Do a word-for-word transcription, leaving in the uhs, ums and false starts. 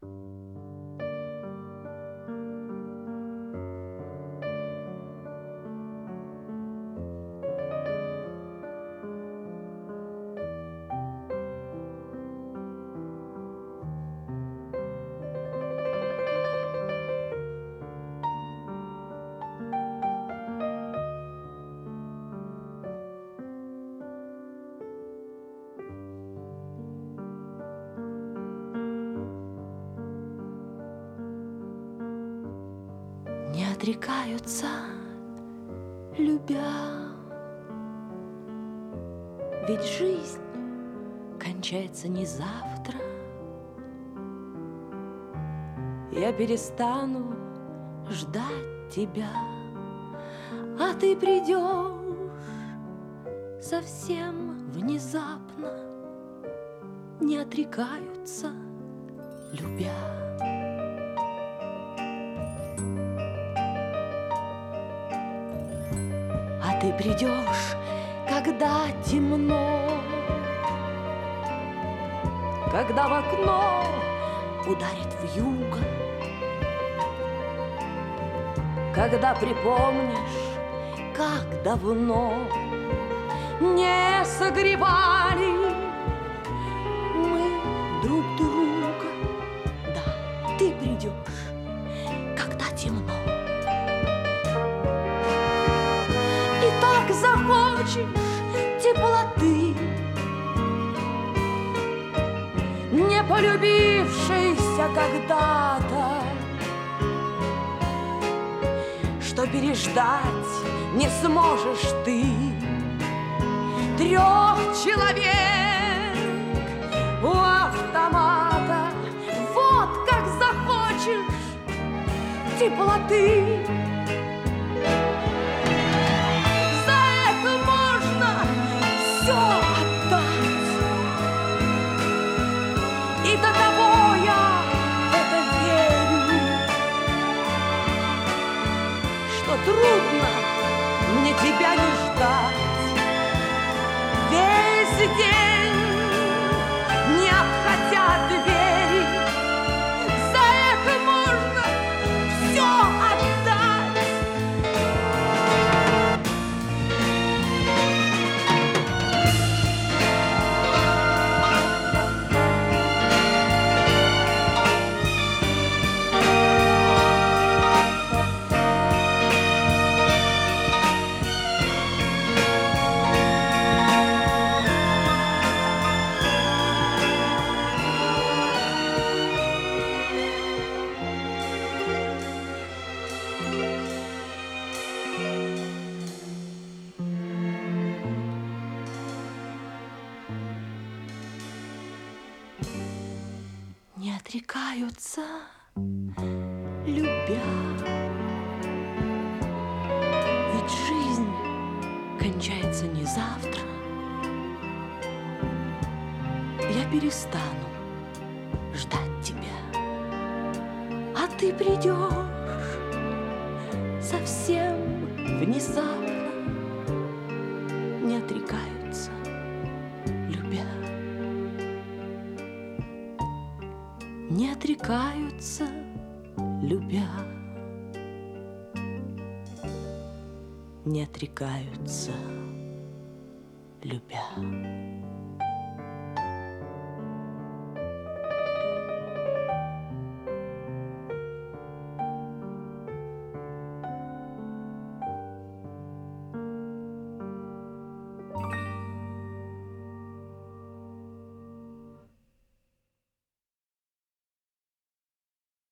Не отрекаются, любя, ведь жизнь кончается не завтра. Я перестану ждать тебя, а ты придешь совсем внезапно. Не отрекаются, любя. А ты придешь, когда темно, когда в окно ударит вьюга, когда припомнишь, как давно не согревали мы друг друга. Да, ты придешь, когда темно. И так захочешь теплоты, не полюбившейся когда-то, что переждать не сможешь ты. Трех человек у автомата, вот как захочешь теплоты. За это можно все отдать, и до того я в это верю, что трудно мне тебя не ждать. Весь день не обходя двери, за это можно все отдать. Не отрекаются, любя, ведь жизнь кончается не завтра. Я перестану ждать тебя, а ты придешь совсем внезапно. Не отрекаются, любя. Не отрекаются, любя. Не отрекаются, любя.